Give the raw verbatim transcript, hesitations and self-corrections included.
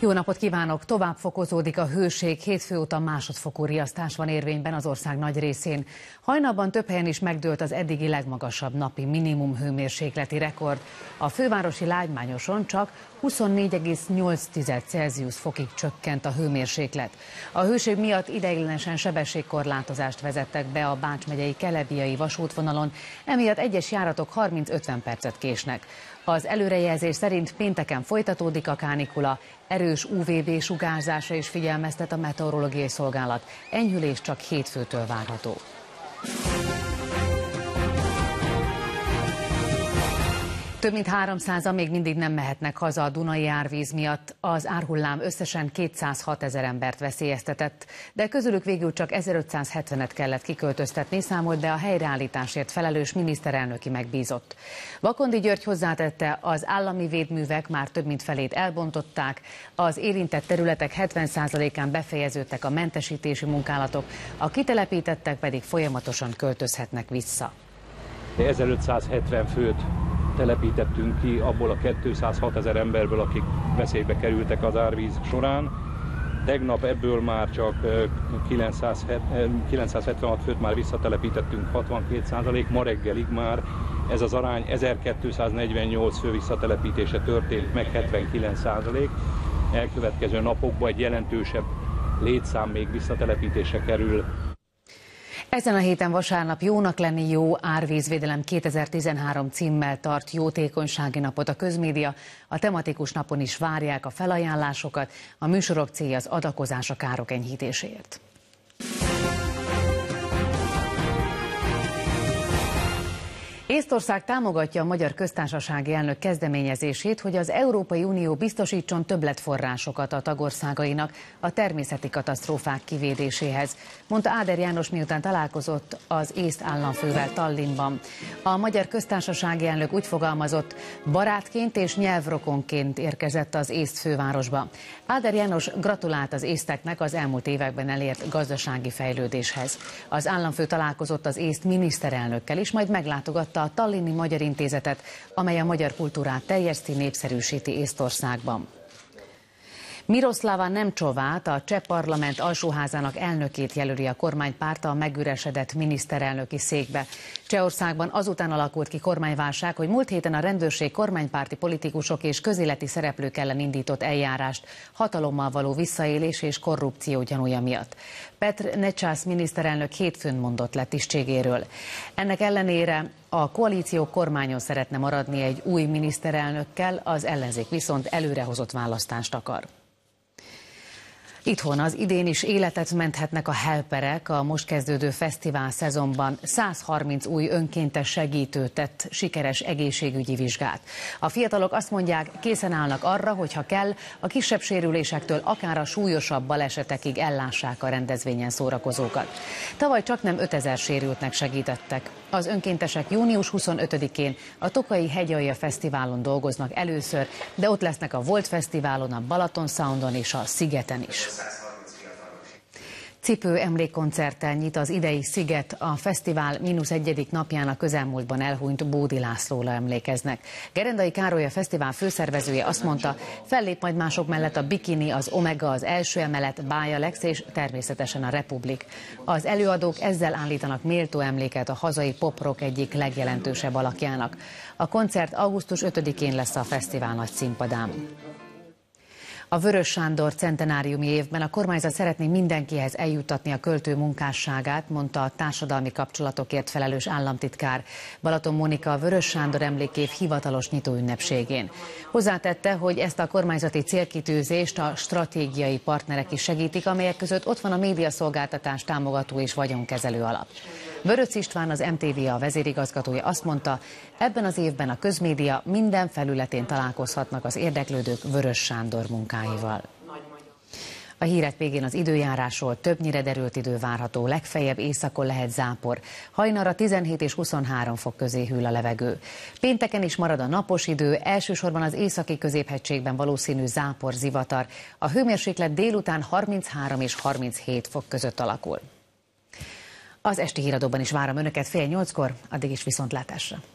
Jó napot kívánok! Tovább fokozódik a hőség, hétfő óta másodfokú riasztás van érvényben az ország nagy részén. Hajnalban több helyen is megdőlt az eddigi legmagasabb napi minimum hőmérsékleti rekord. A fővárosi Lágymányoson csak huszonnégy egész nyolc Celsius fokig csökkent a hőmérséklet. A hőség miatt ideiglenesen sebességkorlátozást vezettek be a Bács megyei Kelebiai vasútvonalon, emiatt egyes járatok harminc-ötven percet késnek. Az előrejelzés szerint pénteken folytatódik a kánikula, erős u vé bé sugárzásra is figyelmeztet a meteorológiai szolgálat. Enyhülés csak hétfőtől várható. Több mint háromszázan még mindig nem mehetnek haza a dunai árvíz miatt. Az árhullám összesen kétszázhat ezer embert veszélyeztetett, de közülük végül csak ezerötszázhetvenet kellett kiköltöztetni, számolt be a helyreállításért felelős miniszterelnöki megbízott. Bakondi György hozzátette, az állami védművek már több mint felét elbontották, az érintett területek hetven százalékán befejeződtek a mentesítési munkálatok, a kitelepítettek pedig folyamatosan költözhetnek vissza. ezerötszázhetven főt telepítettünk ki abból a kétszázhat ezer emberből, akik veszélybe kerültek az árvíz során. Tegnap ebből már csak kilencszázhetvenhat főt már visszatelepítettünk, hatvankét százalék, ma reggelig már ez az arány ezerkétszáznegyvennyolc fő visszatelepítése történt meg, hetvenkilenc százalék. Elkövetkező napokban egy jelentősebb létszám még visszatelepítése kerül. Ezen a héten vasárnap Jónak lenni jó árvízvédelem kétezer-tizenhárom címmel tart jótékonysági napot a közmédia. A tematikus napon is várják a felajánlásokat, a műsorok célja az adakozás a károk enyhítéséért. Észtország támogatja a Magyar Köztársasági Elnök kezdeményezését, hogy az Európai Unió biztosítson többletforrásokat a tagországainak a természeti katasztrófák kivédéséhez, mondta Áder János, miután találkozott az észt államfővel Tallinnban. A Magyar Köztársasági Elnök úgy fogalmazott, barátként és nyelvrokonként érkezett az észt fővárosba. Áder János gratulált az észteknek az elmúlt években elért gazdasági fejlődéshez. Az államfő találkozott az észt miniszterelnökkel is, majd meglátogatta a Tallinni Magyar Intézetet, amely a magyar kultúrát terjeszti, népszerűsíti Észtországban. Miroslava Nemcsovát, a cseh parlament alsóházának elnökét jelöli a kormánypárta a megüresedett miniszterelnöki székbe. Csehországban azután alakult ki kormányválság, hogy múlt héten a rendőrség kormánypárti politikusok és közéleti szereplők ellen indított eljárást hatalommal való visszaélés és korrupció gyanúja miatt. Petr Necsász miniszterelnök hétfőn mondott le tisztségéről. Ennek ellenére a koalíció kormányon szeretne maradni egy új miniszterelnökkel, az ellenzék viszont előrehozott választást akar. Itthon az idén is életet menthetnek a helperek, a most kezdődő fesztivál szezonban százharminc új önkéntes segítő tett sikeres egészségügyi vizsgát. A fiatalok azt mondják, készen állnak arra, hogy ha kell, a kisebb sérülésektől akár a súlyosabb balesetekig ellássák a rendezvényen szórakozókat. Tavaly csaknem ötezer sérültnek segítettek. Az önkéntesek június huszonötödikén a Tokaji Hegyalja Fesztiválon dolgoznak először, de ott lesznek a Volt Fesztiválon, a Balaton Soundon és a Szigeten is. Cipő emlékkoncerttel nyit az idei Sziget, a fesztivál mínusz egyedik napján a közelmúltban elhunyt Bódi Lászlóra emlékeznek. Gerendai Károly, a fesztivál főszervezője azt mondta, fellép majd mások mellett a Bikini, az Omega, az Első Emelet, Bájalex és természetesen a Republik. Az előadók ezzel állítanak méltó emléket a hazai pop-rock egyik legjelentősebb alakjának. A koncert augusztus ötödikén lesz a fesztivál nagy színpadán. A Vörös Sándor centenáriumi évben a kormányzat szeretné mindenkihez eljuttatni a költő munkásságát, mondta a társadalmi kapcsolatokért felelős államtitkár. Balaton Mónika a Vörös Sándor emlékév hivatalos nyitóünnepségén. Hozzátette, hogy ezt a kormányzati célkitűzést a stratégiai partnerek is segítik, amelyek között ott van a médiaszolgáltatás támogató és vagyonkezelő alap. Vöröc István, az em té vé a vezérigazgatója azt mondta, ebben az évben a közmédia minden felületén találkozhatnak az érdeklődők Vörös Sándor munkáival. A hírek végén az időjárásról: többnyire derült idő várható, legfeljebb északon lehet zápor. Hajnalra tizenhét és huszonhárom fok közé hűl a levegő. Pénteken is marad a napos idő, elsősorban az északi középhegységben valószínű zápor, zivatar. A hőmérséklet délután harminchárom és harminchét fok között alakul. Az esti híradóban is várom önöket fél nyolckor, addig is viszontlátásra.